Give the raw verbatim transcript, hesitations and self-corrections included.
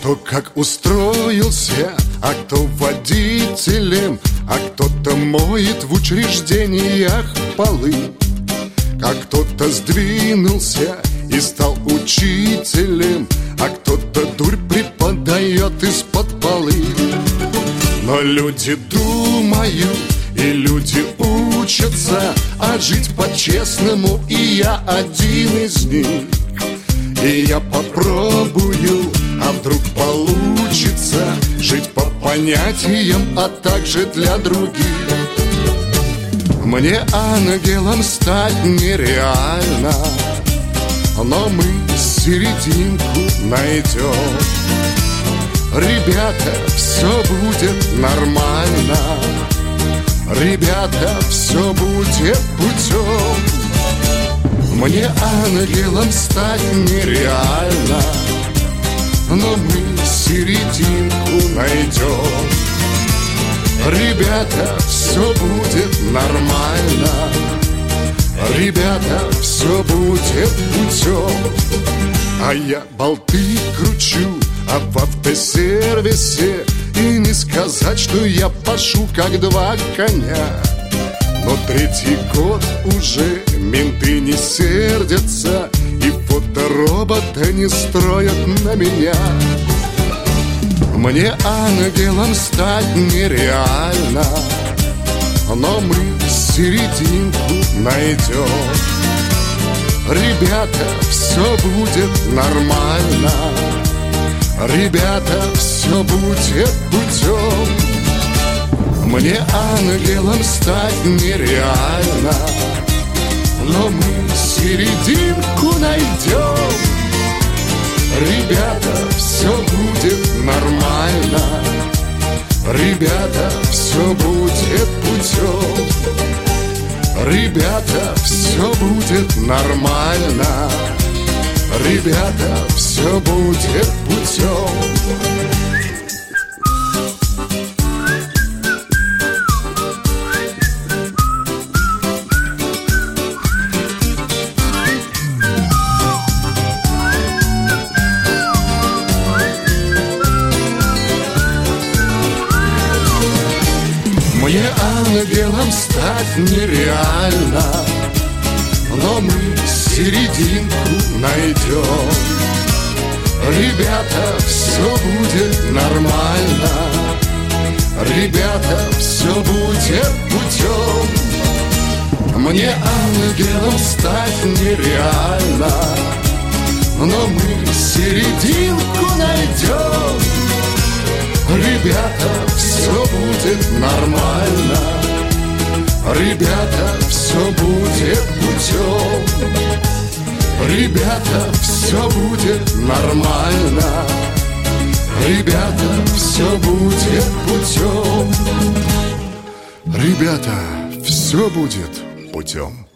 Кто как устроился, а кто водителем, а кто-то моет в учреждениях полы, а кто-то сдвинулся и стал учителем, а кто-то дурь преподает из-под полы. Но люди думают и люди учатся, а жить по-честному, и я один из них. И я попробую, а вдруг получится жить по понятиям, а также для других. Мне ангелом стать нереально, но мы серединку найдем. Ребята, все будет нормально. Ребята, все будет путем. Мне ангелом стать нереально, но мы серединку найдем. Ребята, все будет нормально. Ребята, все будет путем. А я болты кручу, а в автосервисе и не сказать, что я пашу как два коня. Но третий год уже менты не сердятся, и фоторобота не строят на меня. Мне ангелом стать нереально, но мы серединку найдем. Ребята, все будет нормально. Ребята, все будет путем. Мне ангелом стать нереально, но мы серединку найдем. Ребята, все будет нормально. Ребята, все будет путем. Ребята, все будет нормально. Ребята, все будет путем. Мне ангелом стать нереально, но мы серединку найдем. Ребята, все будет нормально. Ребята, все будет путем. Мне ангелом стать нереально, но мы серединку найдем. Ребята, все будет нормально. Ребята, все будет путем. Ребята, все будет нормально. Ребята, все будет путем. Ребята, все будет путем.